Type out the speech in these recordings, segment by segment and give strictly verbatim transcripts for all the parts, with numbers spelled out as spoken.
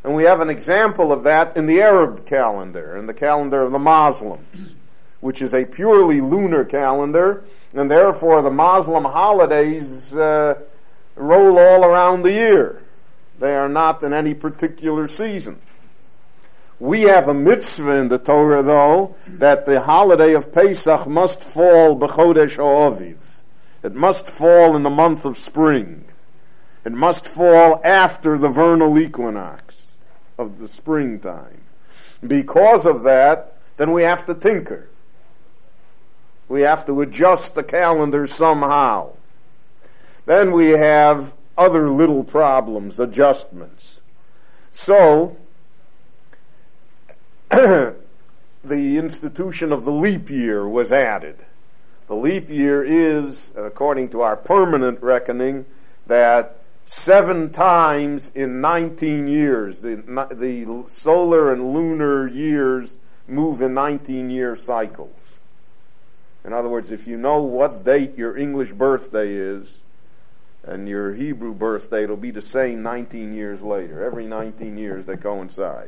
And we have an example of that in the Arab calendar, in the calendar of the Muslims, which is a purely lunar calendar, and therefore the Muslim holidays uh, roll all around the year. They are not in any particular season. We have a mitzvah in the Torah, though, that the holiday of Pesach must fall b'chodesh ha'aviv. It must fall in the month of spring. It must fall after the vernal equinox of the springtime. Because of that, then we have to tinker. We have to adjust the calendar somehow. Then we have other little problems, adjustments. So, the institution of the leap year was added. The leap year is, according to our permanent reckoning, that seven times in nineteen years, the, the solar and lunar years move in nineteen-year cycles. In other words, if you know what date your English birthday is and your Hebrew birthday, it'll be the same nineteen years later. Every nineteen years they coincide.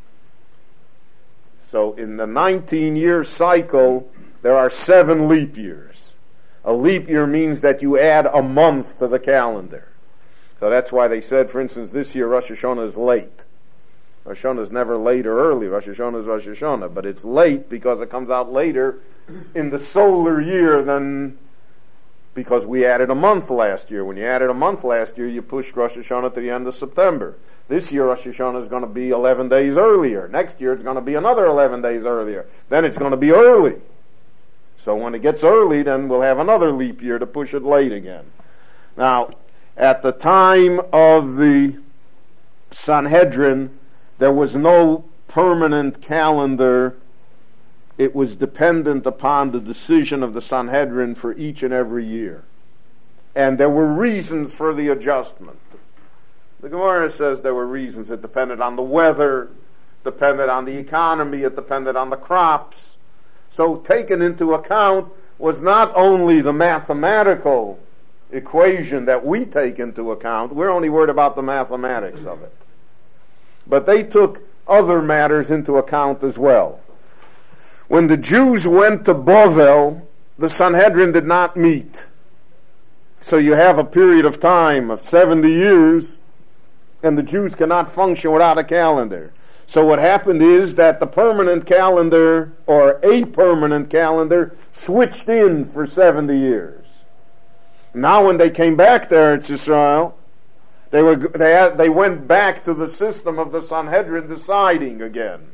So in the nineteen-year cycle, there are seven leap years. A leap year means that you add a month to the calendar. So that's why they said, for instance, this year Rosh Hashanah is late. Rosh Hashanah is never late or early. Rosh Hashanah is Rosh Hashanah. But it's late because it comes out later in the solar year than because we added a month last year. When you added a month last year, you pushed Rosh Hashanah to the end of September. This year Rosh Hashanah is going to be eleven days earlier. Next year it's going to be another eleven days earlier. Then it's going to be early. So when it gets early, then we'll have another leap year to push it late again. Now, at the time of the Sanhedrin, there was no permanent calendar. It was dependent upon the decision of the Sanhedrin for each and every year. And there were reasons for the adjustment. The Gemara says there were reasons. It depended on the weather, depended on the economy, it depended on the crops. So taken into account was not only the mathematical equation that we take into account. We're only worried about the mathematics of it. But they took other matters into account as well. When the Jews went to Bovel, the Sanhedrin did not meet. So you have a period of time of seventy years, and the Jews cannot function without a calendar. So what happened is that the permanent calendar, or a permanent calendar, switched in for seventy years. Now when they came back to Eretz Yisrael, they were they had, they went back to the system of the Sanhedrin deciding again.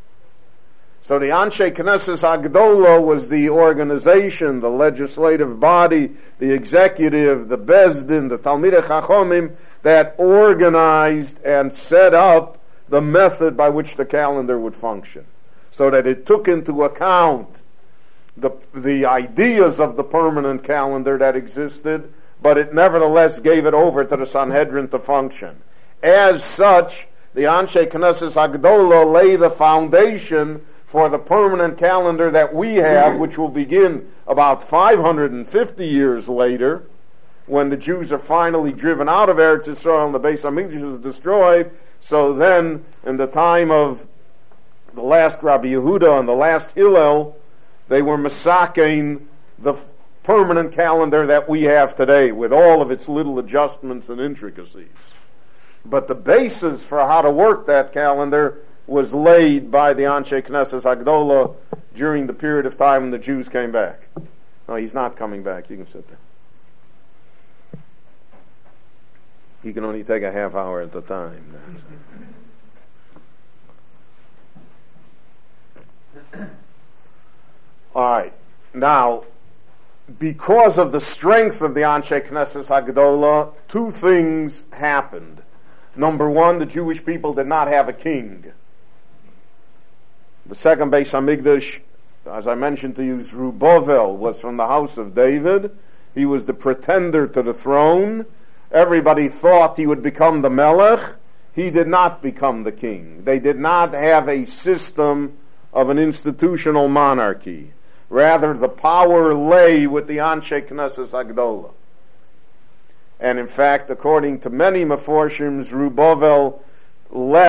So the Anshe Knesset Agdola was the organization, the legislative body, the executive, the Bezdin, the Talmidei Chachomim that organized and set up the method by which the calendar would function, so that it took into account the the ideas of the permanent calendar that existed, but it nevertheless gave it over to the Sanhedrin to function. As such, the Anshe Knesset Agdola lay the foundation for the permanent calendar that we have, which will begin about five hundred fifty years later, when the Jews are finally driven out of Eretz Yisrael and the Beis HaMikdash is destroyed. So then, in the time of the last Rabbi Yehuda and the last Hillel, they were masakein the permanent calendar that we have today, with all of its little adjustments and intricacies. But the basis for how to work that calendar was laid by the Anshe Knesset Agdola during the period of time when the Jews came back. No, he's not coming back. You can sit there. He can only take a half hour at a time. All right. Now, because of the strength of the Anshe Knesset Agdola, two things happened. Number one, the Jewish people did not have a king. The second Beis HaMikdash, as I mentioned to you, Zerubbabel, was from the house of David. He was the pretender to the throne. Everybody thought he would become the Melech. He did not become the king. They did not have a system of an institutional monarchy. Rather, the power lay with the Anshe Knesset Agdola. And in fact, according to many Meforshim, Zerubbabel led